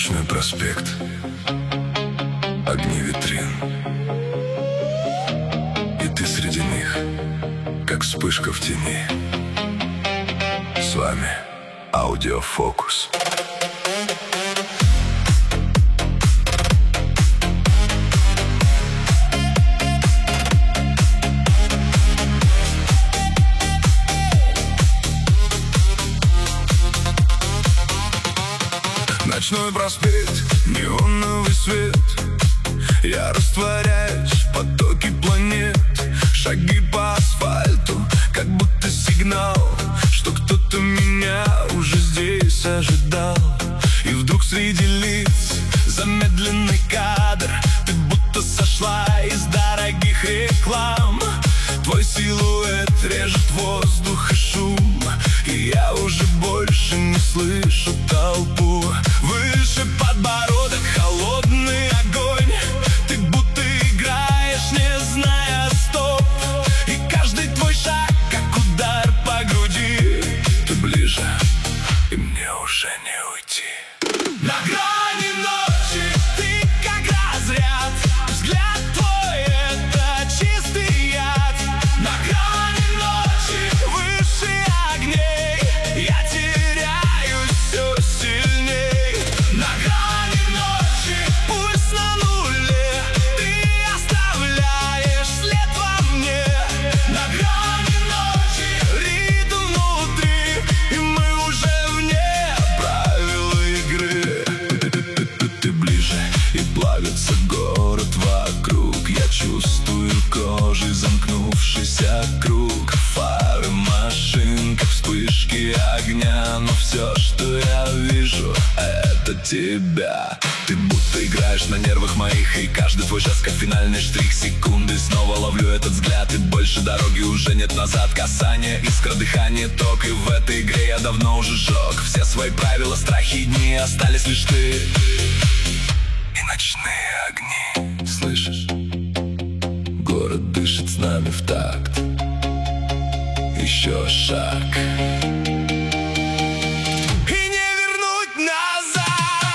Ночной проспект, огни витрин, и ты среди них, как вспышка в тени. С вами Аудиофокус. Ночной проспект, неоновый свет, я растворяюсь в потоке планет. Шаги по асфальту, как будто сигнал, что кто-то меня уже здесь ожидал. И вдруг среди лиц замедленный кадр, ты будто сошла из дорогих реклам. Твой силуэт режет воздух и шум, и я уже больше не слышу толпу. Выше подбородок холодный огонь, ты будто играешь, не зная стоп. И каждый твой шаг, как удар по груди. Ты ближе, и мне уже не уйти. На грани ночи ты как разряд, взгляд твой — это чистый яд. На грани ночи, выше огней, я теряюсь все сильней. На грани ночи, пульс на нуле, ты оставляешь след во мне. На грани ночи, ритм внутри, и мы уже вне правил игры. Ты ближе, и плавится город вокруг. Я чувствую кожей замкнувшийся круг. Фары машин, как вспышки огня, но все, что я вижу, это тебя. Ты будто играешь на нервах моих, и каждый твой жест как финальный штрих. Секунды снова ловлю этот взгляд, и больше дороги уже нет назад. Касание, искра, дыхание, ток, и в этой игре я давно уже сжег все свои правила, страхи и дни. Остались лишь ты и ночные огни. Слышишь? Город дышит с нами в такт. Еще шаг, и не вернуть назад.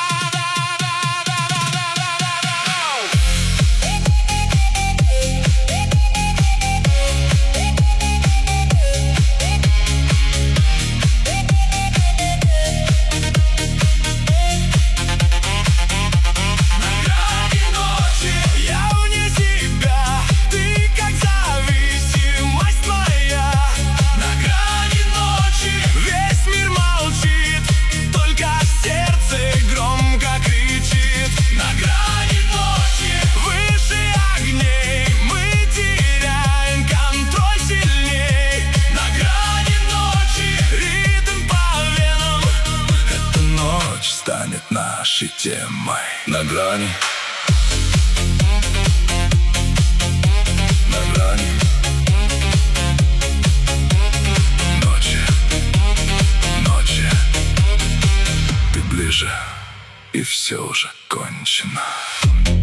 На грани ночи, я вне себя, ты как зависимость моя. На грани ночи, весь мир молчит, только сердце громко кричит. На грани ночи, выше огней, мы теряем контроль сильней. На грани ночи, ритм по венам, эта ночь станет нашей темой. На грани, на грани ночи, ночи, ты ближе, и все уже кончено.